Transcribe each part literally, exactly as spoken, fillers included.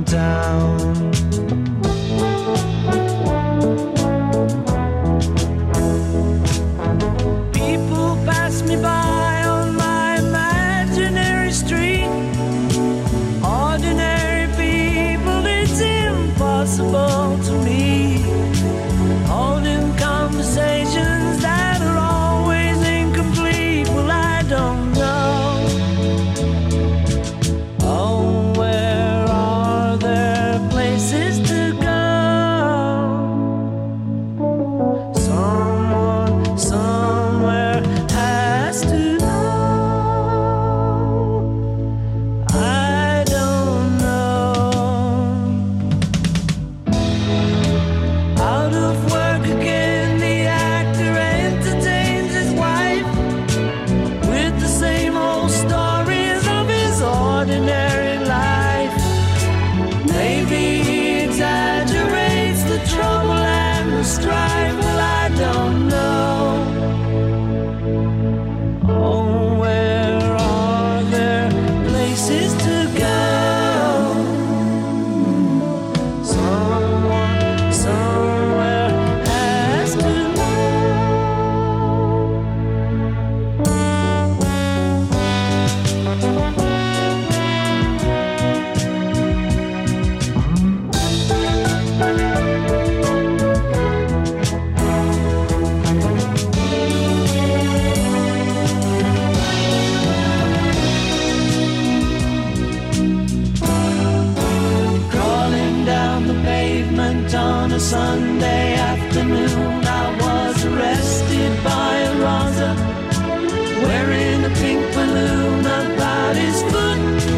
London town. People pass me by on my imaginary street. Ordinary people, it's impossible to meet. Holding conversations that are always incomplete. Well, I don't know. Oh, where are there places to go? Someone, somewhere has to know. I don't know. Out of work again, the actor entertains his wife with the same old stories of his ordinary life. Maybe he exaggerates the trouble and the strife. Well, I don't know. Oh, where are there places to go? Someone, somewhere has to crawling down the pavement on a Sunday afternoon. I was arrested by a Raza wearing a pink balloon about his foot.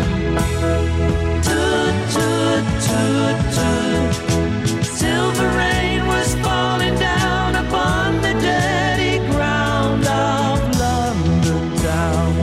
Toot, toot, toot, toot. Silver rain was falling down upon the dirty ground of London town.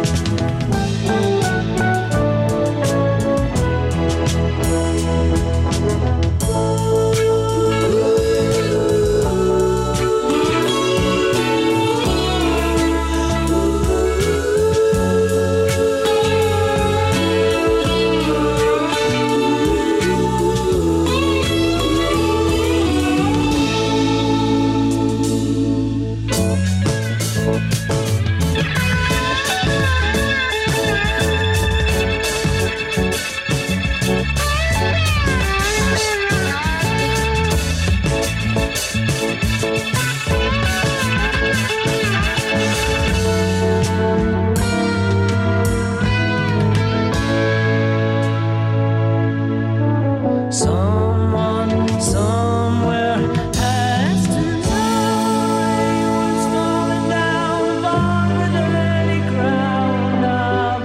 Someone, somewhere has to know. What's falling down upon the dirty ground of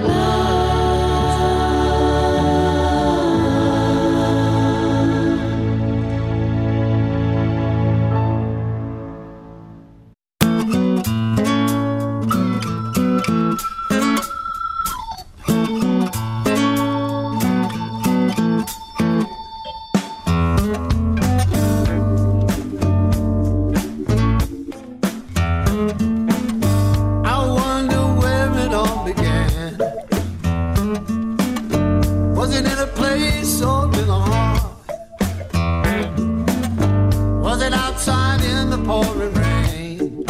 I wonder where it all began. Was it in a place or in a heart? Was it outside in the pouring rain?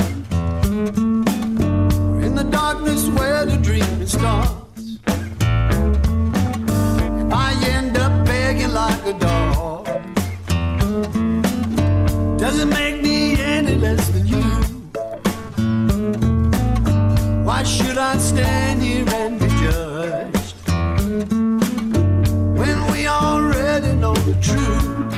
Or in the darkness where the dream starts? If I end up begging like a dog, does it make me any less than you? Why should I stand here and be judged when we already know the truth?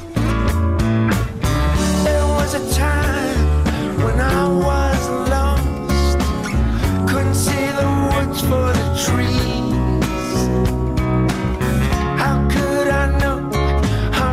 There was a time when I was lost, couldn't see the woods for the trees. How could I know how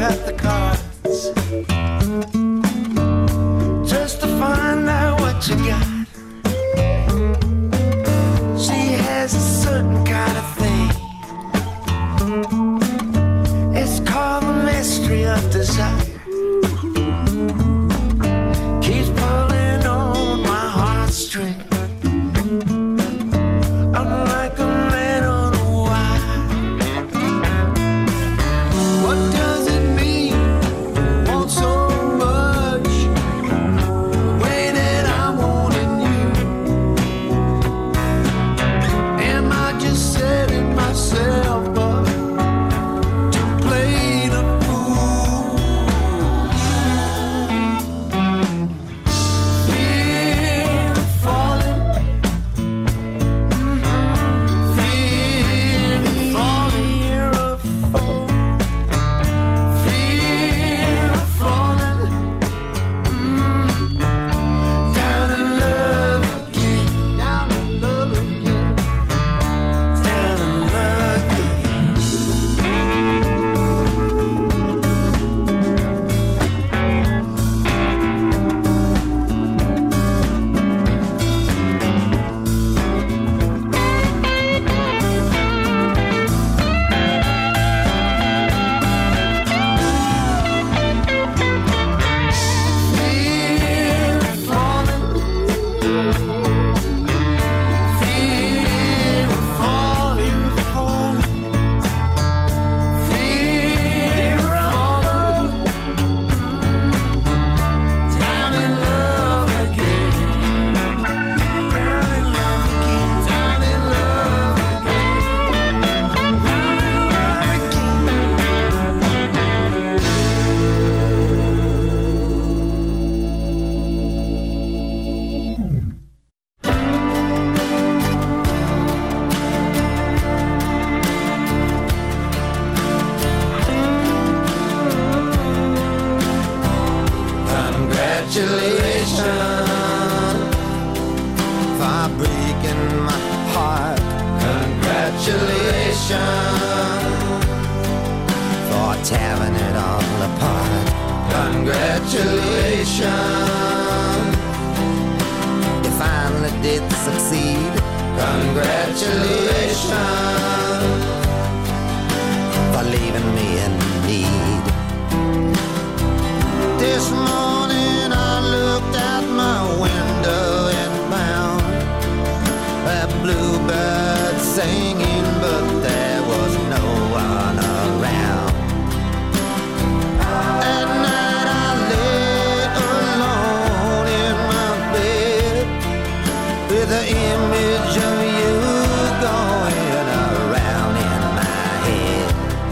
cut the cards just to find out what you got. She has a certain kind of thing. It's called the mystery of desire. Keeps pulling on my heartstring. I'm like a man on a wire. What does it mean? Want so much, the way that I'm wanting you. Am I just setting myself up to play the fool? Fear of falling, fear of falling, fear of falling, fear of falling, down in love again, down in love again, down in love again. Fear of falling, fear of falling, falling, fear of falling, down in love again, down in love again, down in love again, down in love Congratulations for breaking my heart. Congratulations for tearing it all apart. Congratulations, you finally did succeed. Congratulations for leaving me in need. This morning I looked out my window and found a bluebird singing, but there was no one around. At night I lay alone in my bed with the image of you going around in my head.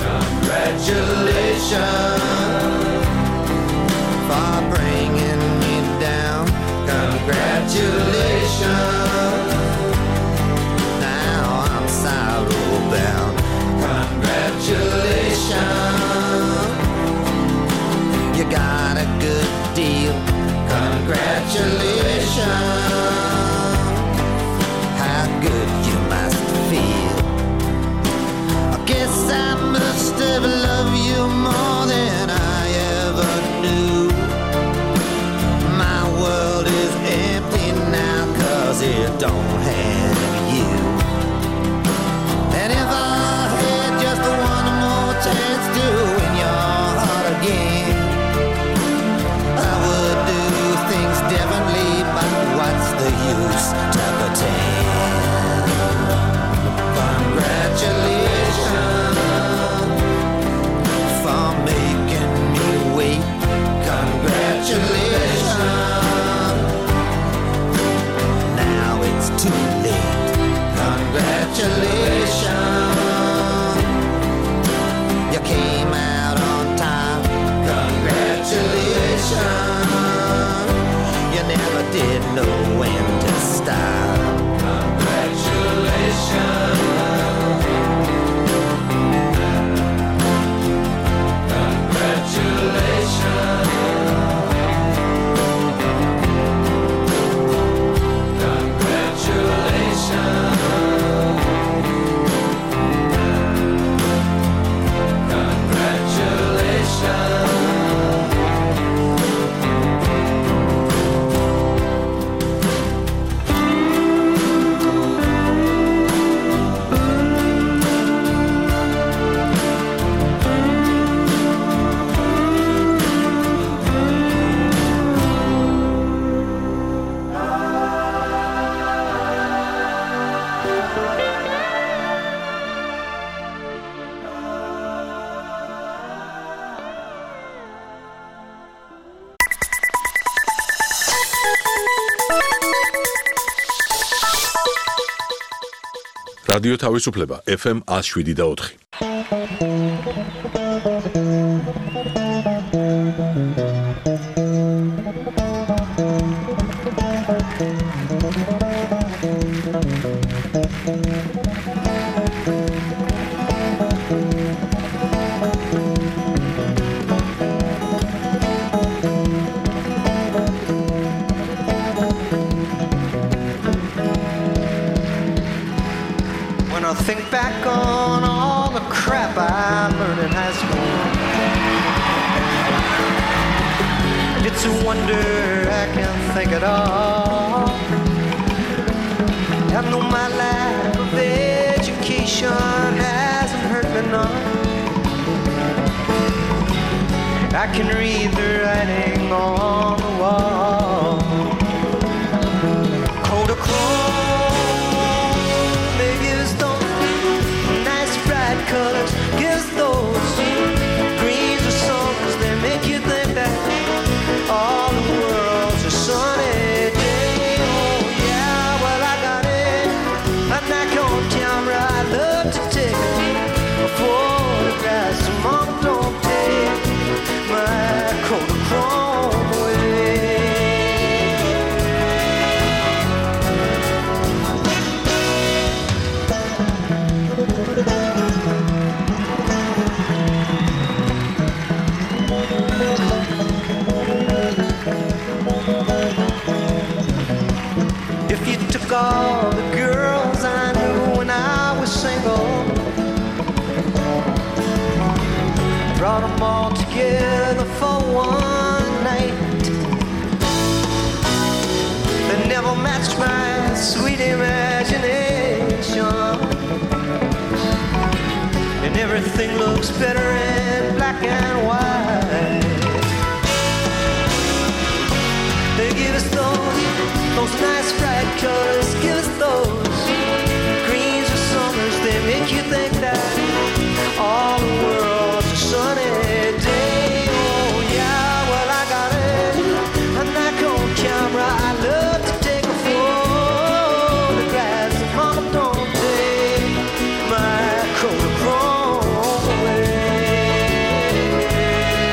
Congratulations for bringing me down. Congratulations, now I'm sorrow bound. Congratulations, you got a good deal. Congratulations, how good you must feel. I guess I must have loved you more than I ever knew. My world is empty now 'cause it don't have you. And if I had just one more chance to win your heart again, I would do things differently, but what's the use to pretend? Congratulations for making me wait. Congratulations, now it's too late. Congratulations, you came out on top. Congratulations, you never did know when to stop. Congratulations. რადიო თავისუფლება ეფ ემ one oh seven და four. I think back on all the crap I learned in high school. It's a wonder I can think at all. I know my lack of education hasn't hurt me none. I can read the writing on the wall. Kodachrome, they give us those nice bright colors, gives those greens or summers. They make you think that all the world's a sunny day. Oh yeah, well I got it. I'm not on camera. I love to take photographs. So mom, don't take my Kodachrome away. If you took all the girls I knew when I was single, brought them all together for one night, they never matched my sweet imagination, and everything looks better in black and white. They give us those, those nice bright colors, give us those greens or summers. They make you think that all the world's a sunny day. Oh yeah, well I got it. I'm not on camera. I love to take a photograph. Mama, don't take my Kodachrome away.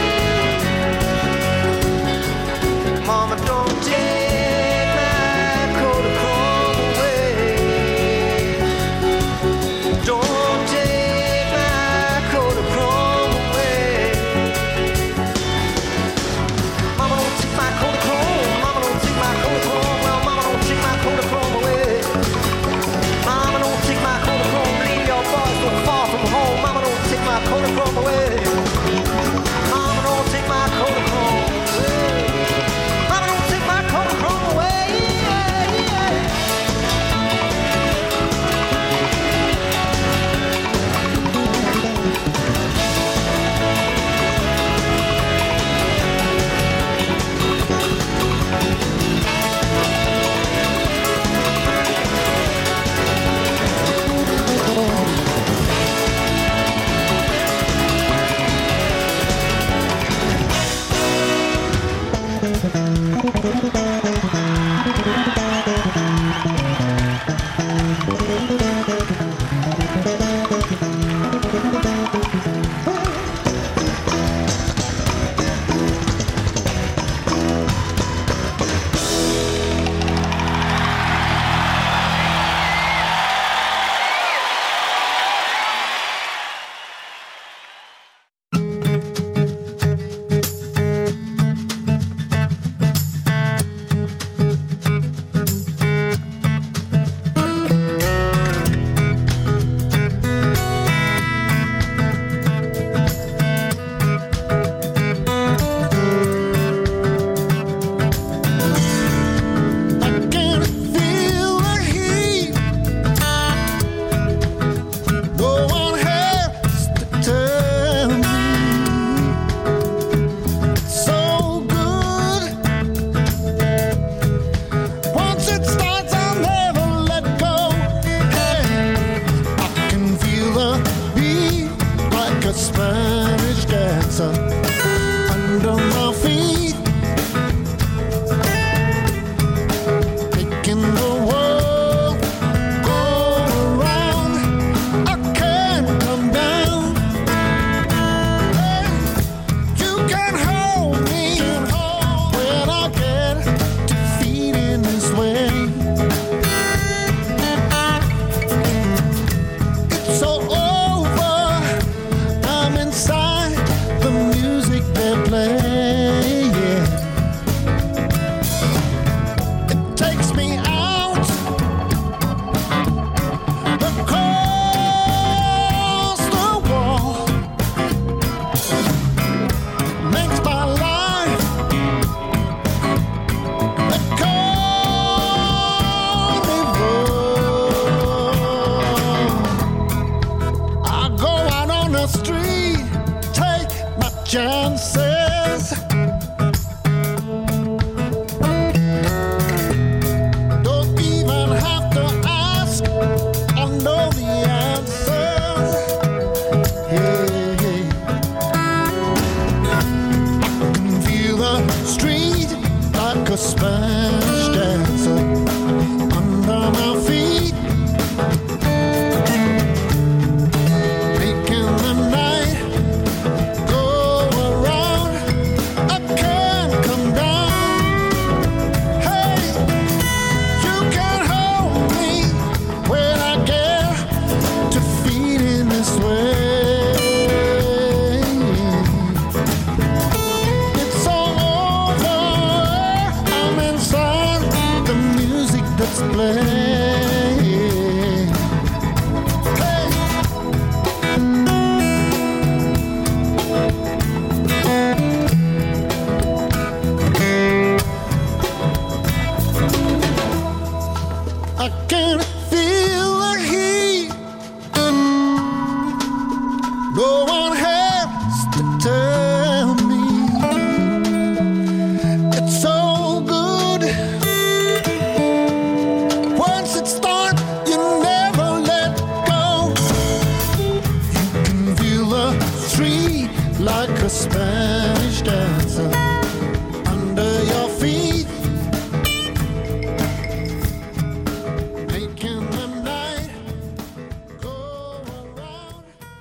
can hold me when I get to feeling this way. It's all over. I'm inside the music they play. Yeah. It takes me out across the wall. Makes my life a carnival. I go out on the street, take my chances. Don't even have to ask, I know the answers. Hey, hey. I can feel the street like a Spanish dancer under my feet, making the night go around. I can't come down. Hey, you can hold me when I get to feeling this way. It's all over. I'm inside the music that's playing. Hey. I can feel the heat. No one has to tell me. It's so good. Once it starts, you never let go. You can feel the street like a Spanish dancer under your feet, making the night go around.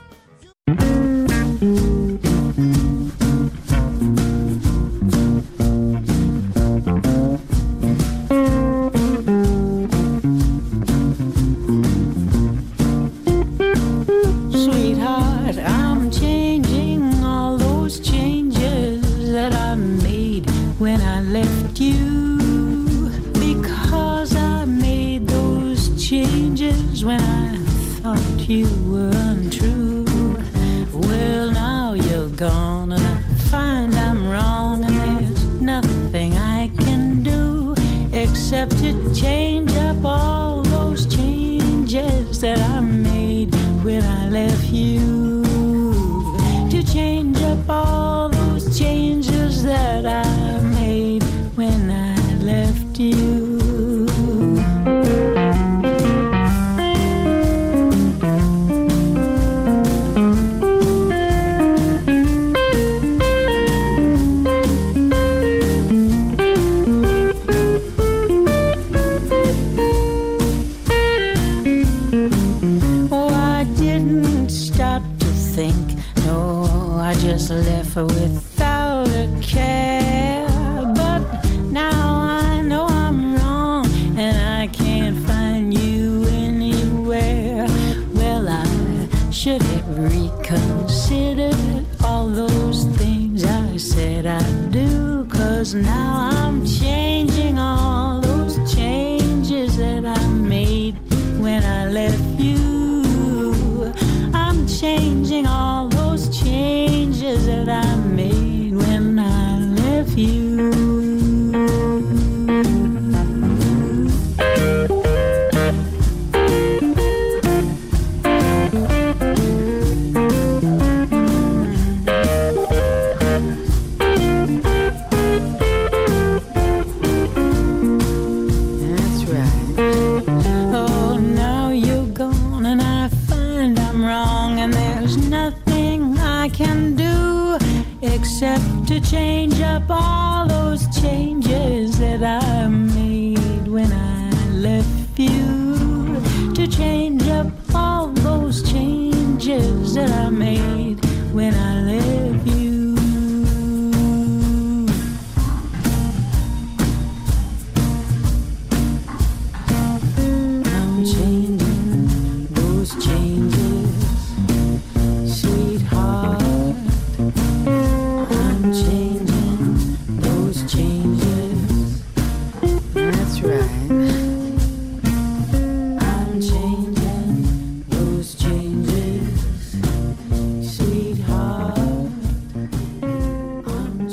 Sweetheart, I'm changing all those changes that I made when I left you, because I made those changes when I thought you were untrue. Well, now you're gone and I find I'm wrong, and there's nothing I can do except to change up all those changes that I made when I left you. To change up all those changes that I made when I left you. Oh, I didn't stop to think. No, I just left her without a care. But now I know I'm wrong, and I can't find you anywhere. Well, I should have reconsidered all those things I said I'd do, 'cause now I'm changing all those changes that I made when I left you. I'm changing all those changes that I made when I left you. That's right. Oh, now you're gone and I find I'm wrong, and there's nothing I can do except to change up all those changes that I made when I left you. To change up all those changes that I made when I left you.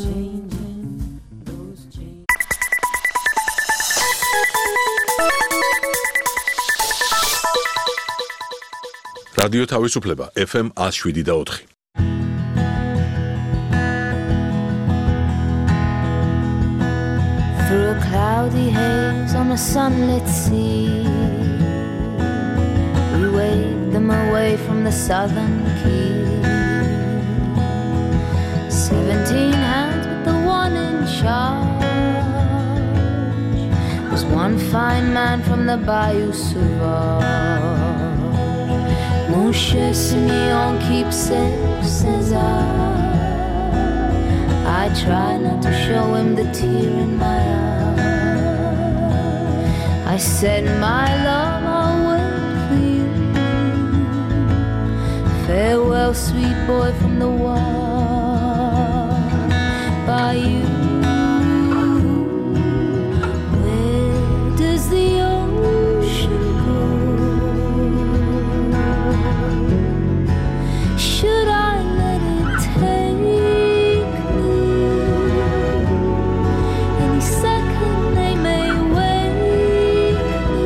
რადიო თავისუფლება ეფ ემ one oh seven point four. Through a cloudy haze on a sunlit sea, we waved them away from the southern key. Seventeen hands with the one in charge was one fine man from the Bayou Sauvage. Mon cher Simeon, keep safe, says I. I try not to show him the tear in my eye. I said, my love, I'll wait for you. Farewell, sweet boy from the wall by you. Where does the ocean go? Should I let it take me? Any second they may wake me.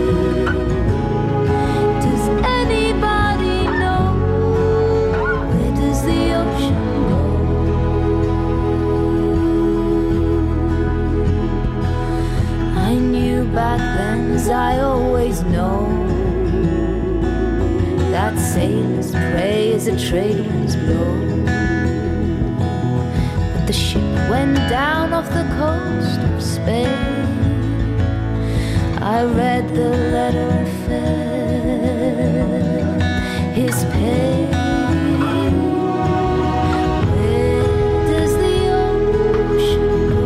Does anybody know? Where does the ocean go? I knew back then, as I always know, that sailors pray as a trade winds blow. But the ship went down off the coast of Spain. I read the letter and felt his pain. Where does the ocean go?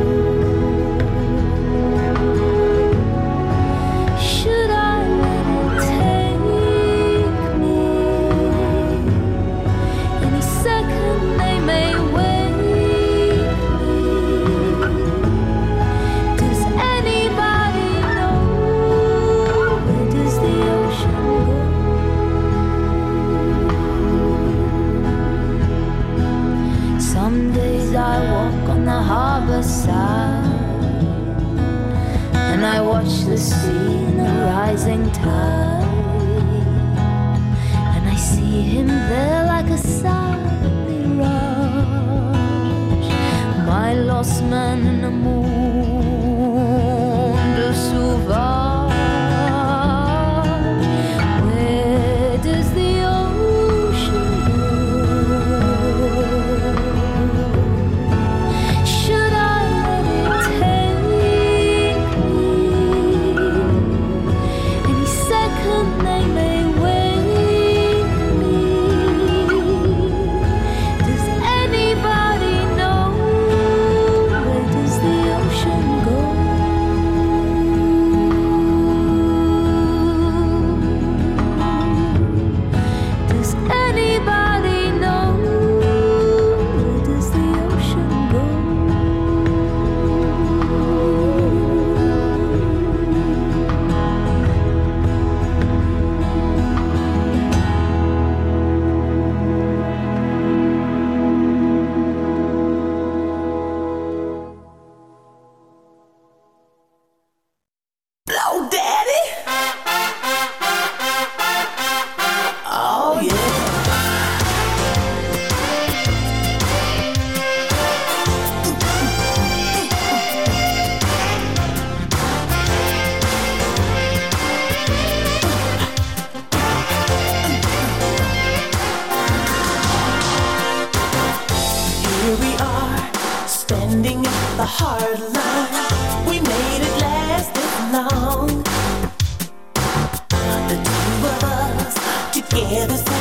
Should I let it take me? Any second they may wake me. Does anybody know? Where does the ocean go? Some days I walk on the harbor side, and I watch the sea in the rising tide, and I see him there like a silent mirage, my lost man in the moon de sauvage. Where does the ocean go? Should I let it take me? Any second they may wake me. Does anybody know? Where does the ocean go? Does anybody know? Where does the ocean go? Blow daddy. Oh yeah. Here we are, standing at the hard line. We made it last this long. The two of us together.